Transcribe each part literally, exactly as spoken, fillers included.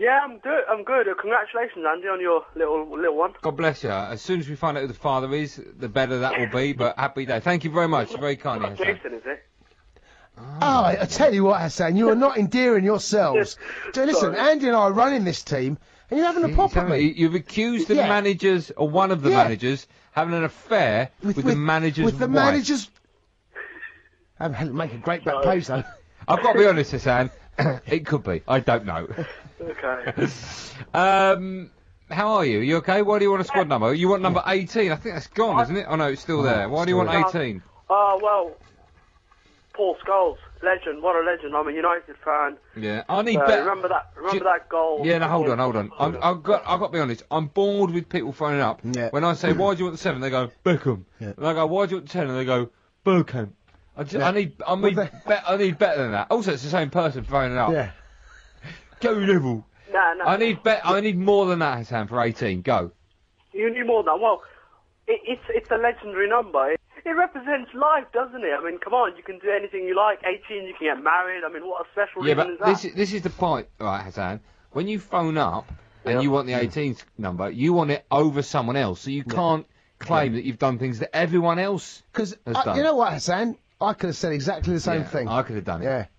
Yeah, I'm good. I'm good. Uh, congratulations, Andy, on your little little one. God bless you. As soon as we find out who the father is, the better that will be. But happy day. Thank you very much. Very kind of you. Jason, is it? Oh, I, I tell you what, Hassan, you are not endearing yourselves. So listen, Sorry. Andy and I are running this team, and you're having a pop at me. You've accused the Yeah. managers, or one of the Yeah. managers, having an affair with, the manager's With the wife. manager's... Um, make a great back pose, though. I've got to be honest, Hassan. It could be. I don't know. Okay. um, how are you? You okay? Why do you want a squad number? You want number eighteen? I think that's gone, isn't it? Oh no, it's still there. Why do you want eighteen? Oh, well, Paul Scholes, legend. What a legend. I'm a United fan. Yeah, I need Uh, better. remember that? Remember Do- that goal? Yeah, no, hold on, hold on. I'm, I've got, I've got to be honest. I'm bored with people phoning up. Yeah. When I say, "Why do you want the seven?" They go, "Beckham." Yeah. And I go, "Why do you want the ten?" And they go, "Bergkamp." I, just, Yeah. I need, I need, Well, be- I need better than that. Also, it's the same person phoning up. Yeah. Go level. Nah, nah. I need, be- I need more than that, Hassan, for eighteen. Go. You need more than that. Well, it, it's it's a legendary number. It, it represents life, doesn't it? I mean, come on, you can do anything you like. eighteen, you can get married. I mean, what a special Yeah, reason but is that? this is, this is the point, right, Hassan? When you phone up and Yeah. you want the eighteenth number, you want it over someone else, so you can't claim that you've done things that everyone else Because, has uh, done. you know what, Hassan? I could have said exactly the same Yeah, thing. I could have done it. Yeah.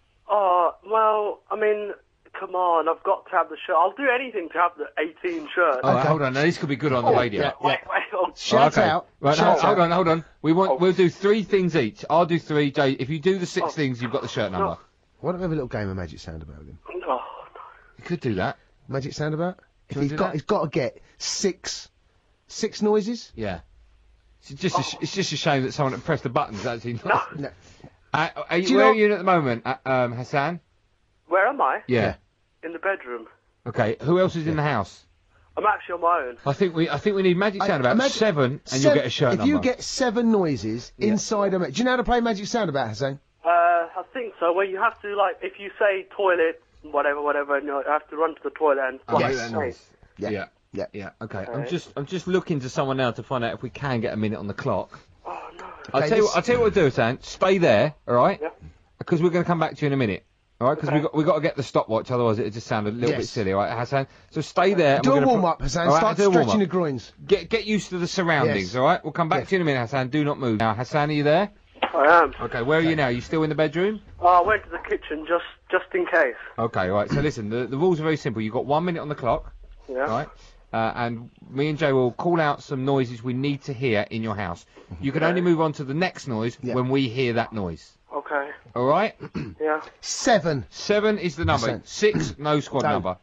Oh, well, I mean, come on, I've got to have the shirt. I'll do anything to have the eighteen shirt. All right, hold on. Now, this could be good on the radio. yeah. Wait, wait, oh, Shout Oh, okay. out. Right, Shout hold, hold out. on, hold on. We want, Oh. we'll do three things each. I'll do three. Jay, if you do the six Oh. things, you've got the shirt number. Why don't we have a little game of Magic Soundabout again? oh, You could do that. Magic Soundabout? If you he's wanna do got, that? he's got to get six, six noises. Yeah. It's just, a, sh- it's just a shame that someone that pressed the buttons actually. Not. No. Uh, are you, Do you where know- are you in at the moment, uh, um, Hassan? where am I? Yeah. In the bedroom. Okay. Who else is in the house? I'm actually on my own. I think we, I think we need Magic I- Soundabout imagine- seven, and Sev- you'll get a shirt If number. you get seven noises inside a... Ma- Do you know how to play Magic Soundabout, Hassan? Uh, I think so. Where you have to, like, if you say toilet, whatever, whatever, and you have to run to the toilet and... Oh, Yes. that noise. Yeah. Yeah. Yeah. Yeah. Okay. I'm Alright. just, I'm just looking to someone now to find out if we can get a minute on the clock. Oh, no. I'll Okay, tell you, this- what, I'll tell you what we'll do, Hassan. Stay there, all right? Yeah. Because we're going to come back to you in a minute. All right, because Okay. we got we got to get the stopwatch, otherwise it just sound a little bit Yes. silly, all right, Hassan? So stay there. and Do we're a gonna warm put- up, Hassan. all right, Start do a warm-up. stretching your groins. Get get used to the surroundings, Yes. all right? We'll come back Yes. to you in a minute, Hassan. Do not move. Now, Hassan, are you there? I am. Okay, where are you now? Are you still in the bedroom? Oh, I went to the kitchen just just in case. Okay, all right. So listen, the the rules are very simple. You've got one minute on the clock, Yeah. all right? Uh, and me and Jay will call out some noises we need to hear in your house. You can only move on to the next noise Yeah. when we hear that noise. Okay. All right? Yeah. Seven. Seven is the number. Hassan. Six, no squad No. number.